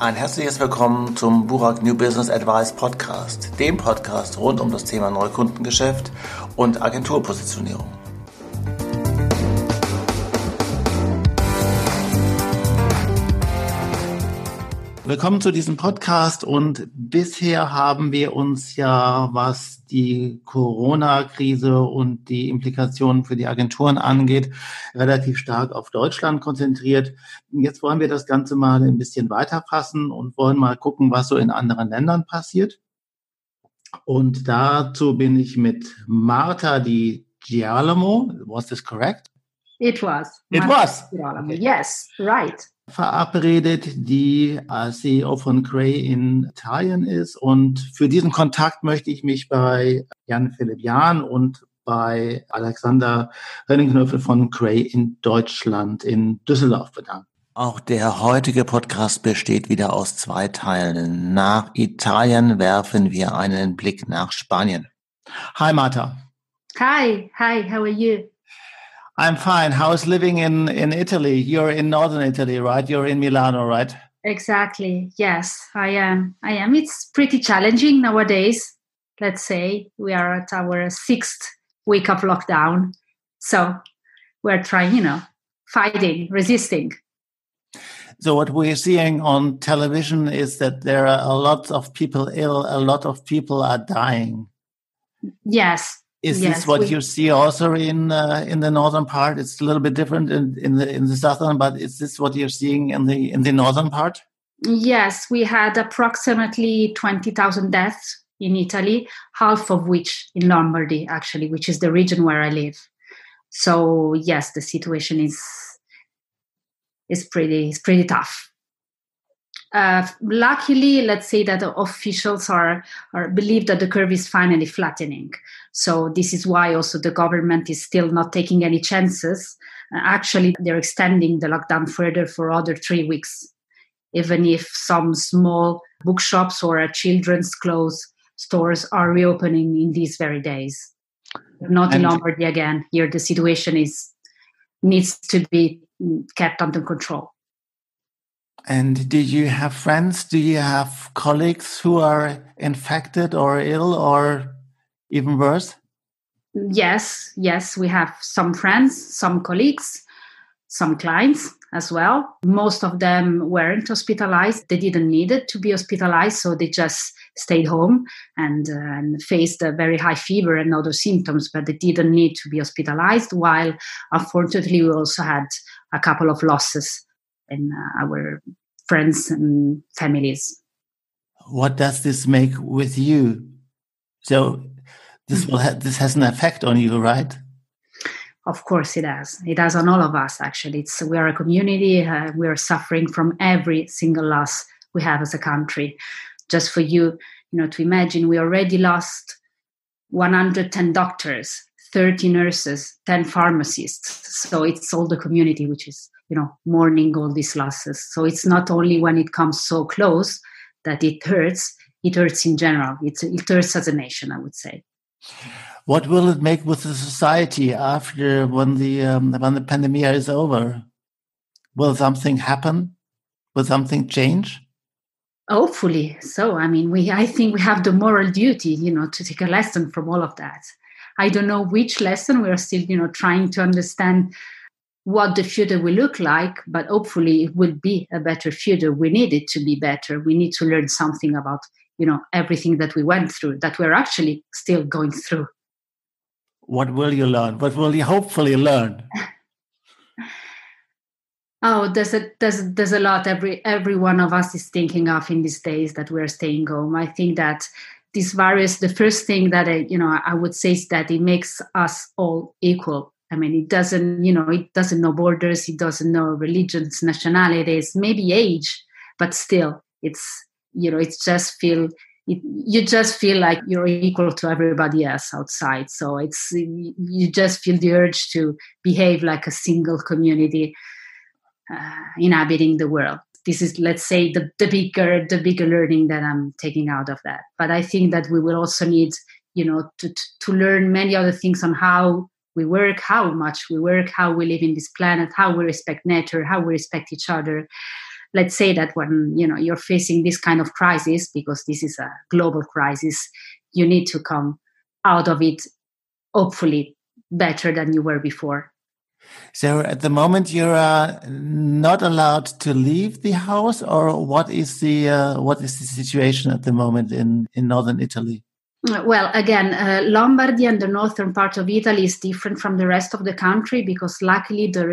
Ein herzliches Willkommen zum Burak New Business Advice Podcast, dem Podcast rund um das Thema Neukundengeschäft und Agenturpositionierung. Willkommen zu diesem Podcast und bisher haben wir uns ja, was die Corona-Krise und die Implikationen für die Agenturen angeht, relativ stark auf Deutschland konzentriert. Jetzt wollen wir das Ganze mal ein bisschen weiterfassen und wollen mal gucken, was so in anderen Ländern passiert. Und dazu bin ich mit Marta Di Girolamo. Was this correct? It was. It was. Okay. Yes, right. Verabredet, die als CEO von Cray in Italien ist. Und für diesen Kontakt möchte ich mich bei Jan-Philipp Jahn und bei Alexander Rennenknöffel von Cray in Deutschland in Düsseldorf bedanken. Auch der heutige Podcast besteht wieder aus 2 Teilen. Nach Italien werfen wir einen Blick nach Spanien. Hi, Marta. Hi, how are you? I'm fine. How's living in Italy? You're in northern Italy, right? You're in Milano, right? Exactly. Yes, I am. It's pretty challenging nowadays. Let's say we are at our 6th week of lockdown. So we're trying, fighting, resisting. So what we're seeing on television is that there are a lot of people ill. A lot of people are dying. Yes. Is this what you see also in the northern part? It's a little bit different in the southern, but is this what you're seeing in the northern part? Yes, we had approximately 20,000 deaths in Italy, half of which in Lombardy, actually, which is the region where I live. So yes, the situation is pretty tough. Luckily, let's say that the officials are believe that the curve is finally flattening. So this is why also the government is still not taking any chances. Actually, they're extending the lockdown further for other 3 weeks, even if some small bookshops or children's clothes stores are reopening in these very days. But not in Lombardy again. Here, the situation needs to be kept under control. And do you have friends? Do you have colleagues who are infected or ill or even worse? Yes, we have some friends, some colleagues, some clients as well. Most of them weren't hospitalized. They didn't need it to be hospitalized, so they just stayed home and faced a very high fever and other symptoms, but they didn't need to be hospitalized, while unfortunately we also had a couple of losses in our friends and families. What does this make with you? So this has an effect on you, right? Of course it has. It has on all of us, actually. We are a community. We are suffering from every single loss we have as a country. Just for you, to imagine, we already lost 110 doctors, 30 nurses, 10 pharmacists. So it's all the community which is mourning all these losses. So it's not only when it comes so close that it hurts in general. It hurts as a nation, I would say. What will it make with the society after when the pandemic is over? Will something happen? Will something change? Hopefully so. I think we have the moral duty, to take a lesson from all of that. I don't know which lesson. We are still, trying to understand what the future will look like, but hopefully it will be a better future. We need it to be better. We need to learn something about, everything that we went through, that we're actually still going through. What will you learn? What will you hopefully learn? Oh, there's a lot every one of us is thinking of in these days that we're staying home. I think that this virus, the first thing that I would say is that it makes us all equal. It doesn't know borders, it doesn't know religions, nationalities, maybe age, but still, you just feel like you're equal to everybody else outside. So you just feel the urge to behave like a single community inhabiting the world. This is, let's say, the bigger learning that I'm taking out of that. But I think that we will also need, to learn many other things on how we work, how much we work, how we live in this planet, how we respect nature, how we respect each other. let's say that when you're facing this kind of crisis, because this is a global crisis, you need to come out of it hopefully better than you were before. So at the moment you are not allowed to leave the house, or what is the situation at the moment in northern Italy? Well, again, Lombardy and the northern part of Italy is different from the rest of the country, because luckily the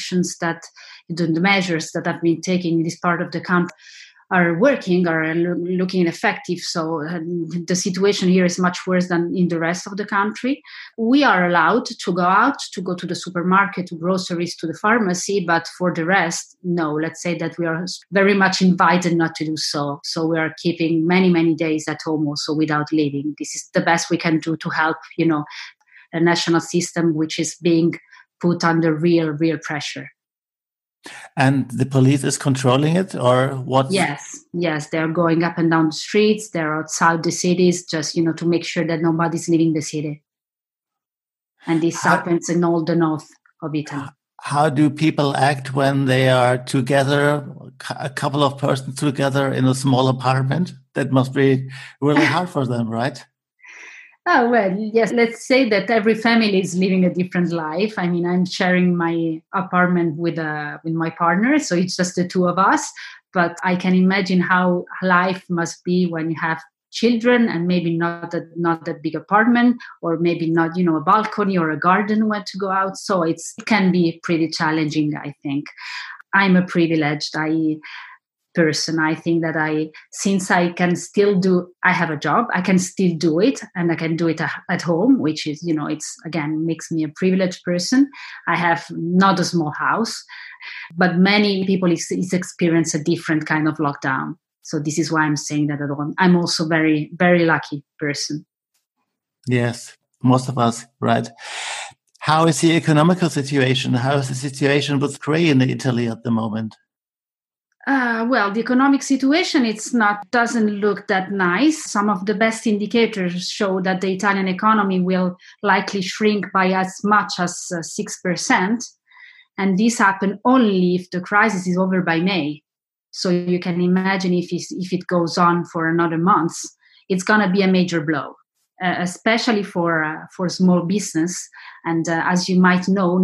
the measures that have been taken in this part of the country are working, are looking effective. So the situation here is much worse than in the rest of the country. We are allowed to go out, to go to the supermarket, to groceries, to the pharmacy, but for the rest, no. Let's say that we are very much invited not to do so. So we are keeping many, many days at home also without leaving. This is the best we can do to help, a national system which is being put under real pressure. And the police is controlling it, or what? Yes, they're going up and down the streets. They're outside the cities, just to make sure that nobody's leaving the city. And this happens in all the north of Italy. How do people act when they are together, a couple of persons together in a small apartment? That must be really hard for them, right? Oh, well, yes. Let's say that every family is living a different life. I mean, I'm sharing my apartment with my partner, so it's just the two of us. But I can imagine how life must be when you have children and maybe not that big apartment, or maybe not, a balcony or a garden where to go out. So it can be pretty challenging, I think. I'm a privileged person. I think that since I can still I have a job, I can still do it, and I can do it at home, which is, it's again, makes me a privileged person. I have not a small house, but many people experience a different kind of lockdown. So this is why I'm saying that I'm also very, very lucky person. Yes, most of us, right? How is the economical situation? How is the situation with grain in Italy at the moment? Well, the economic situation, doesn't look that nice. Some of the best indicators show that the Italian economy will likely shrink by as much as 6%. And this happens only if the crisis is over by May. So you can imagine if it goes on for another month, it's going to be a major blow, especially for small business. And as you might know,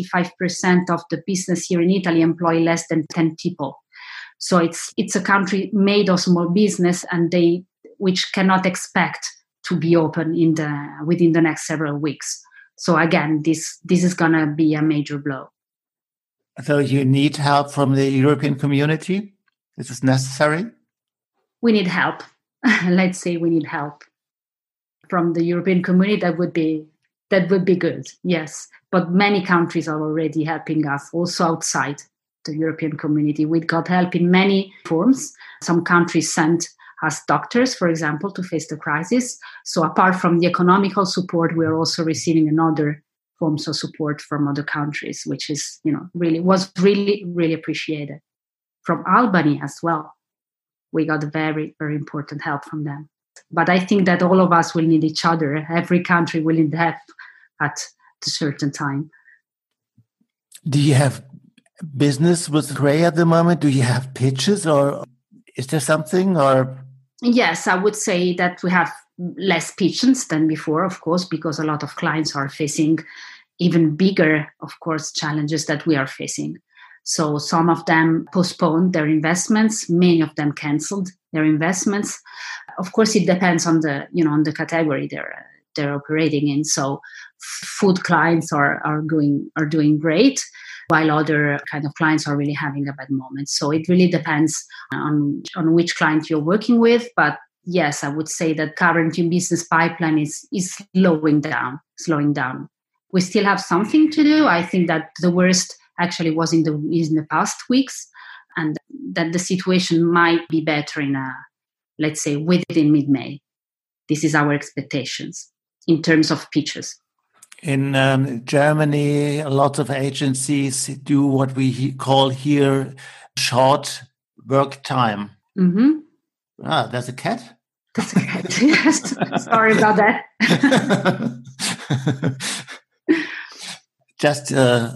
95% of the business here in Italy employ less than 10 people. So it's a country made of small business, and which cannot expect to be open within the next several weeks. So again, this is gonna be a major blow. So you need help from the European community? This is necessary? We need help. Let's say we need help from the European community. That would be good. Yes, but many countries are already helping us, also outside the European community. We got help in many forms. Some countries sent us doctors, for example, to face the crisis. So apart from the economical support, we are also receiving another forms of support from other countries, which is, was really, really appreciated. From Albany as well, we got very, very important help from them. But I think that all of us will need each other. Every country will need help at a certain time. Do you have business with Gray at the moment? Do you have pitches, or is there something? Or yes, I would say that we have less pitches than before, of course, because a lot of clients are facing even bigger, of course, challenges that we are facing. So some of them postponed their investments, many of them canceled their investments. Of course, it depends on the category they're operating in. So food clients are doing great, while other kind of clients are really having a bad moment. So it really depends on which client you're working with. But yes, I would say that current new business pipeline is slowing down. We still have something to do. I think that the worst actually was in the past weeks, and that the situation might be better let's say within mid-May. This is our expectations in terms of pitches. In Germany, a lot of agencies do what we call here short work time. Mm-hmm. There's a cat? That's a cat, yes. Sorry about that. Just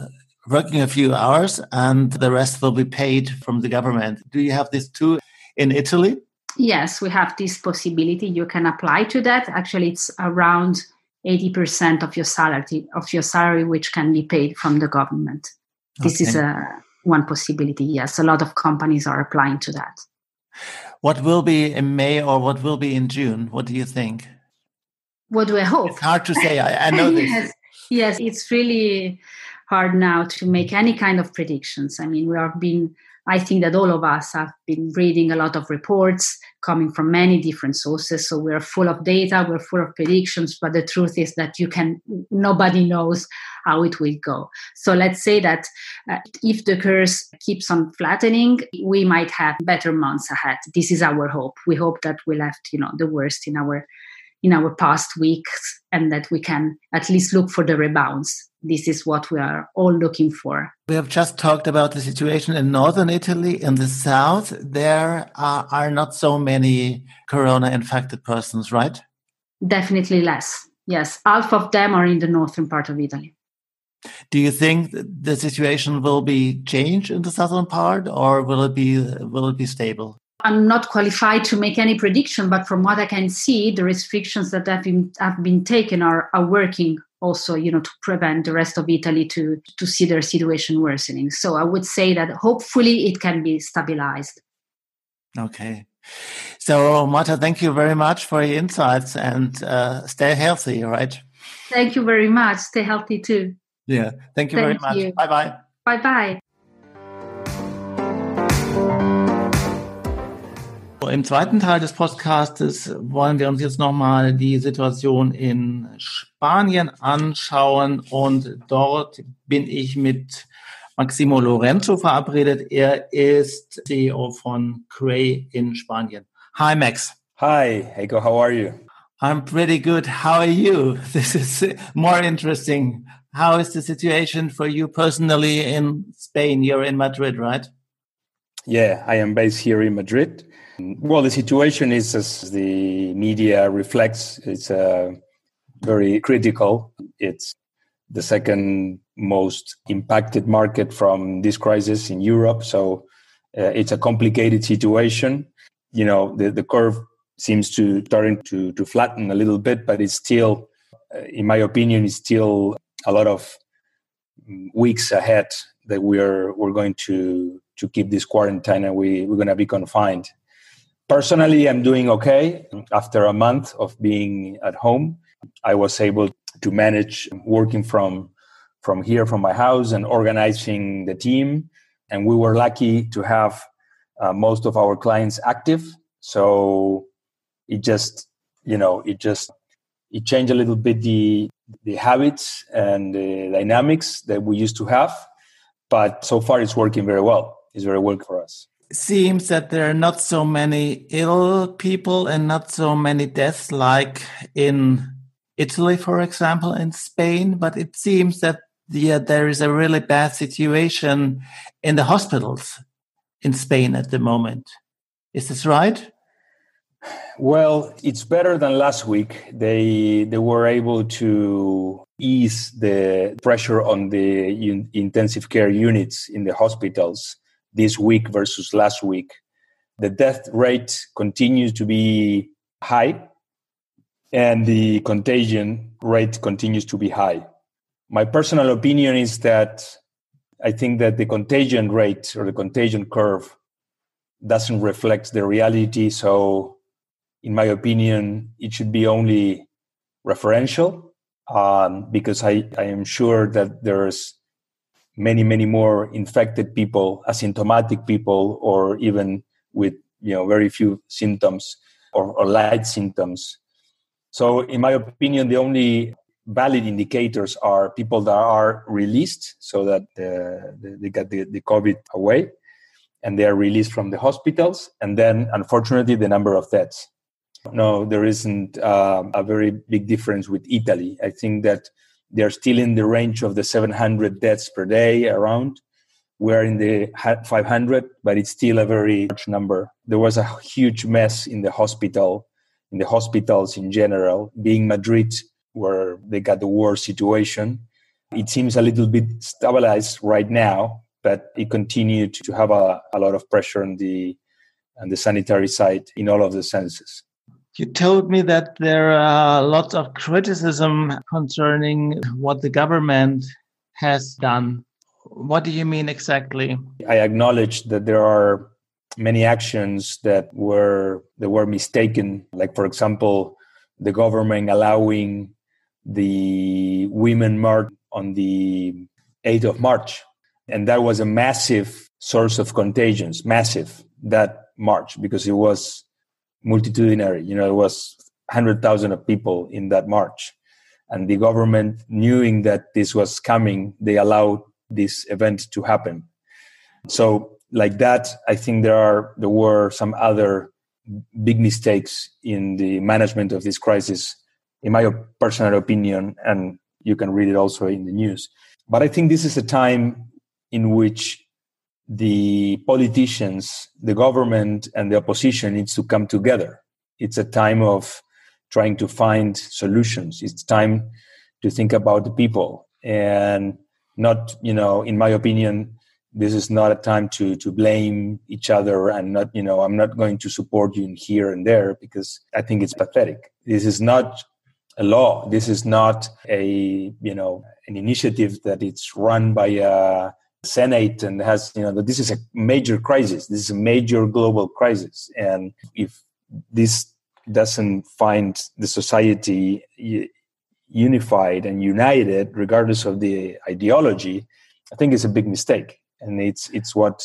working a few hours and the rest will be paid from the government. Do you have this too in Italy? Yes, we have this possibility. You can apply to that. Actually, it's around 80% of your salary, which can be paid from the government. This is one possibility. Yes, a lot of companies are applying to that. What will be in May or what will be in June? What do you think? What do I hope? It's hard to say. I know this. Yes, it's really hard now to make any kind of predictions. I mean, I think that all of us have been reading a lot of reports coming from many different sources. So we're full of data, we're full of predictions, but the truth is that nobody knows how it will go. So let's say that if the curve keeps on flattening, we might have better months ahead. This is our hope. We hope that we left, the worst in our past weeks and that we can at least look for the rebounds. This is what we are all looking for. We have just talked about the situation in northern Italy. In the south, there are not so many corona-infected persons, right? Definitely less. Yes, half of them are in the northern part of Italy. Do you think the situation will be changed in the southern part, or will it be stable? I'm not qualified to make any prediction, but from what I can see, the restrictions that have been taken are working also, to prevent the rest of Italy to see their situation worsening. So I would say that hopefully it can be stabilized. Okay. So Marta, thank you very much for your insights and stay healthy, right? Thank you very much. Stay healthy too. Yeah. Thank you very much. Bye-bye. Bye-bye. Im zweiten Teil des Podcastes wollen wir uns jetzt nochmal die Situation in Spanien anschauen und dort bin ich mit Maximo Lorenzo verabredet. Er ist CEO von Cray in Spanien. Hi, Max. Hi, Heiko. How are you? I'm pretty good. How are you? This is more interesting. How is the situation for you personally in Spain? You're in Madrid, right? Yeah, I am based here in Madrid. Well, the situation is, as the media reflects, it's very critical. It's the second most impacted market from this crisis in Europe. So it's a complicated situation. The curve seems to starting to flatten a little bit, but it's still, in my opinion, it's still a lot of weeks ahead that we're going to keep this quarantine and we're going to be confined. Personally, I'm doing okay. After a month of being at home, I was able to manage working from here, from my house, and organizing the team. And we were lucky to have most of our clients active. So it just changed a little bit the habits and the dynamics that we used to have. But so far, it's working very well. It's very well for us. Seems that there are not so many ill people and not so many deaths like in Italy, for example, in Spain. But it seems that there is a really bad situation in the hospitals in Spain at the moment. Is this right? Well, it's better than last week. They were able to ease the pressure on the intensive care units in the hospitals this week versus last week. The death rate continues to be high and the contagion rate continues to be high. My personal opinion is that I think that the contagion rate or the contagion curve doesn't reflect the reality. So in my opinion, it should be only referential because I am sure that there's many more infected people, asymptomatic people, or even with very few symptoms or light symptoms. So in my opinion, the only valid indicators are people that are released, so that they got the COVID away and they are released from the hospitals, and then unfortunately the number of deaths. No, there isn't a very big difference with Italy. I think that they're still in the range of the 700 deaths per day around. We're in the 500, but it's still a very large number. There was a huge mess in the hospitals in general, being Madrid, where they got the worst situation. It seems a little bit stabilized right now, but it continued to have a lot of pressure on the sanitary side in all of the senses. You told me that there are lots of criticism concerning what the government has done. What do you mean exactly? I acknowledge that there are many actions that were mistaken. Like, for example, the government allowing the women march on the 8th of March. And that was a massive source of contagions, massive, that march, because it was multitudinary. It was 100,000 of people in that march. And the government, knowing that this was coming, they allowed this event to happen. So like that, I think there were some other big mistakes in the management of this crisis, in my personal opinion, and you can read it also in the news. But I think this is a time in which the politicians, the government, and the opposition needs to come together. It's a time of trying to find solutions. It's time to think about the people, and not, in my opinion, this is not a time to blame each other, and not, I'm not going to support you in here and there, because I think it's pathetic. This is not a law. This is not an initiative that it's run by a Senate and has, that this is a major crisis. This is a major global crisis. And if this doesn't find the society unified and united, regardless of the ideology, I think it's a big mistake. And it's what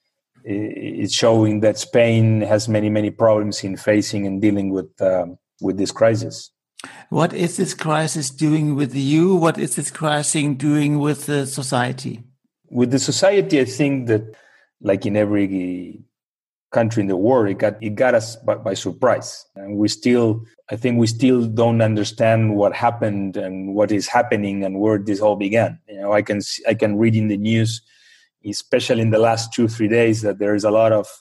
it's showing that Spain has many, many problems in facing and dealing with this crisis. What is this crisis doing with you? What is this crisis doing with the society? With the society, I think that, like in every country in the world, it got us by surprise. And I think we still don't understand what happened and what is happening and where this all began. I can read in the news, especially in the last 2-3 days, that there is a lot of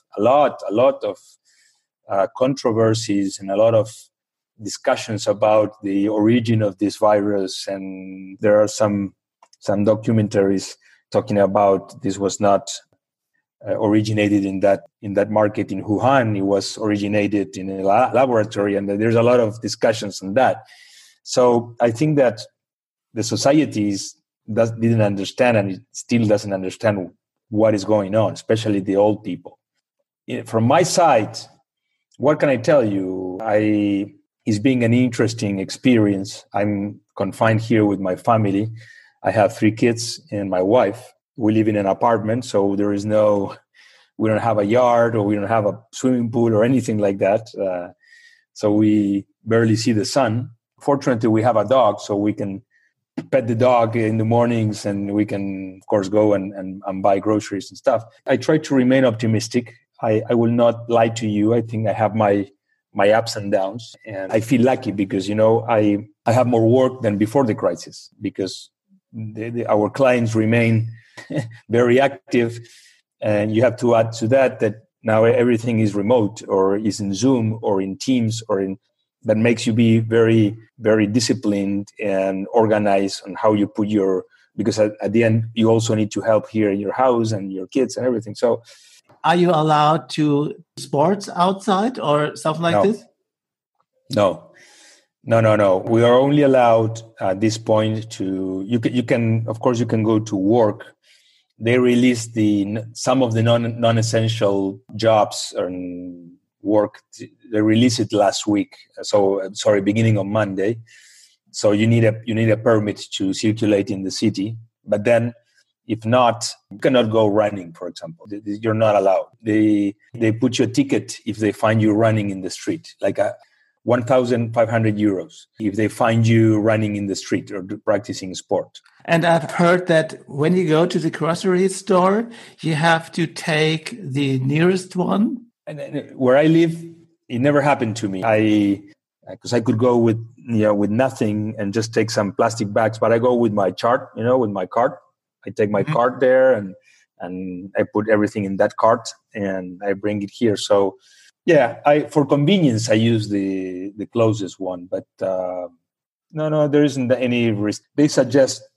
controversies and a lot of discussions about the origin of this virus. And there are some documentaries talking about this was not originated in that market in Wuhan. It was originated in a laboratory, and there's a lot of discussions on that. So I think that the society didn't understand, and it still doesn't understand what is going on, especially the old people. From my side, what can I tell you? It's been an interesting experience. I'm confined here with my family. I have 3 kids and my wife. We live in an apartment, so we don't have a yard, or we don't have a swimming pool or anything like that. So we barely see the sun. Fortunately, we have a dog, so we can pet the dog in the mornings, and we can, of course, go and buy groceries and stuff. I try to remain optimistic. I will not lie to you. I think I have my ups and downs, and I feel lucky because, I have more work than before the crisis, because our clients remain very active. And you have to add to that now everything is remote, or is in Zoom or in Teams, that makes you be very, very disciplined and organized on how you put because at the end, you also need to help here in your house and your kids and everything. So are you allowed to sports outside or stuff like this? No. We are only allowed at this point you can, of course, you can go to work. They released some of the non-essential jobs and work. They released it last week. Beginning of Monday. So you need a permit to circulate in the city. But then, if not, you cannot go running, for example. You're not allowed. They put you a ticket if they find you running in the street, like 1,500 euros if they find you running in the street or practicing sport. And I've heard that when you go to the grocery store, you have to take the nearest one. And where I live, it never happened to me. Because I could go with nothing and just take some plastic bags, but I go with my chart, with my cart. I take my cart there and I put everything in that cart and I bring it here. So yeah, for convenience, I use the closest one, but no, there isn't any risk. They suggest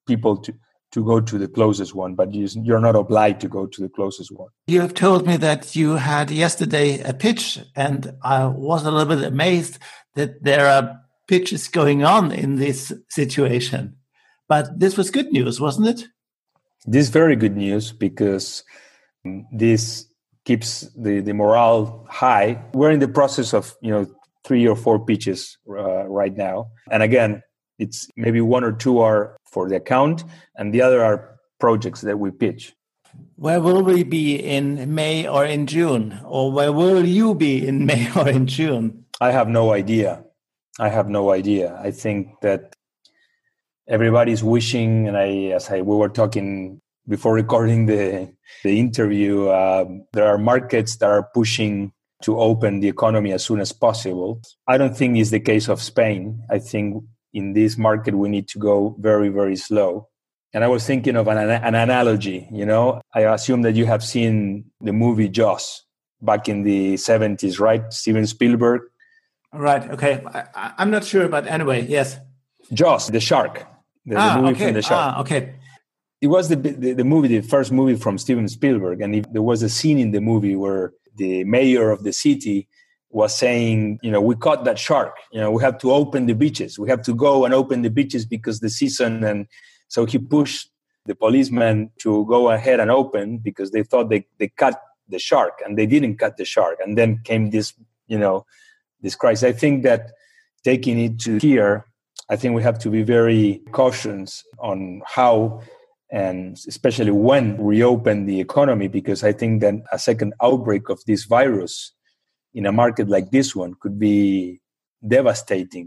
people to go to the closest one, but you're not obliged to go to the closest one. You have told me that you had yesterday a pitch, and I was a little bit amazed that there are pitches going on in this situation. But this was good news, wasn't it? This is very good news because this keeps the morale high. We're in the process of 3 or 4 pitches right now, and again, it's maybe 1 or 2 are for the account, and the other are projects that we pitch. Where will we be in May or in June, or where will you be in May or in June? I have no idea. I think that everybody's wishing, and we were talking before recording the interview, there are markets that are pushing to open the economy as soon as possible. I don't think it's the case of Spain. I think in this market we need to go very, very slow. And I was thinking of an analogy, I assume that you have seen the movie Jaws back in the 70s, right? Steven Spielberg. Right, okay. I'm not sure, but anyway, yes. Jaws, the shark. The movie from the shark. Okay. It was the first movie from Steven Spielberg. And there was a scene in the movie where the mayor of the city was saying, we caught that shark. We have to open the beaches. We have to go and open the beaches because the season. And so he pushed the policeman to go ahead and open because they thought they cut the shark, and they didn't cut the shark. And then came this, this crisis. I think that taking it to here, I think we have to be very cautious on how and especially when reopen the economy, because I think that a second outbreak of this virus in a market like this one could be devastating.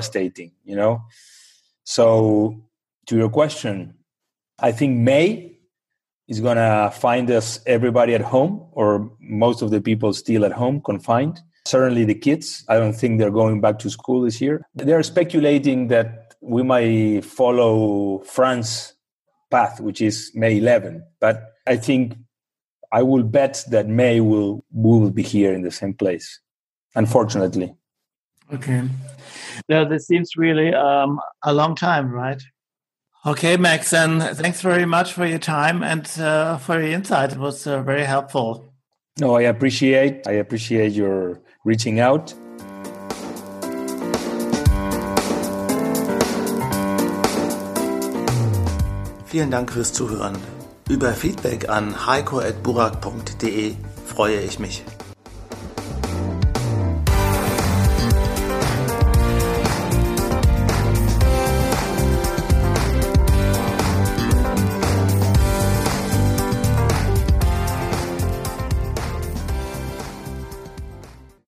So to your question, I think May is going to find us everybody at home, or most of the people still at home, confined. Certainly the kids, I don't think they're going back to school this year. They're speculating that we might follow France's path, which is May 11. But I think I will bet that May we will be here in the same place, unfortunately. Okay. Now, this seems really a long time, right? Okay, Max, and thanks very much for your time and for your insight. It was very helpful. No, I appreciate your reaching out. Vielen Dank fürs Zuhören. Über Feedback an heiko@burak.de freue ich mich.